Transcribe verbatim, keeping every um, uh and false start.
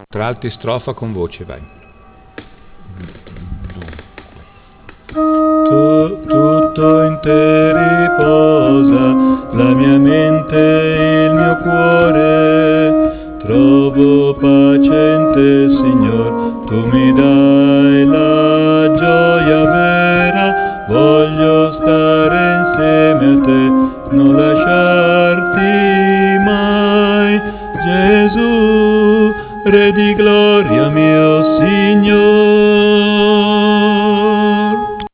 Tratti strofa con voce, vai. Tu, tutto in te riposa, la mia mente e il mio cuore. Trovo pace in te, Signor, tu mi dai la gioia vera. Voglio stare insieme a te, non lasciarti mai. Gesù, Re di gloria mio Signore.